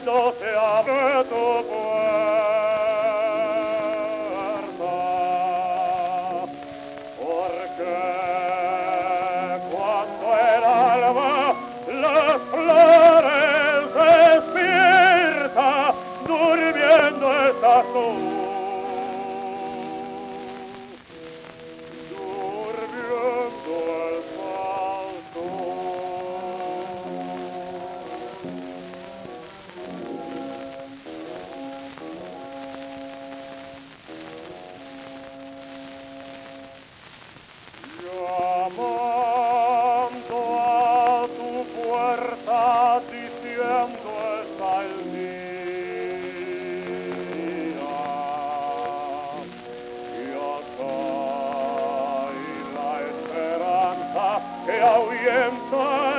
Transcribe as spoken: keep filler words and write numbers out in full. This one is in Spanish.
no se abre tu puerta, porque cuando el alba las flores despierta, durmiendo estás tú. Llamando a tu puerta, diciendo está el día, y acá hay la esperanza que ahuyenta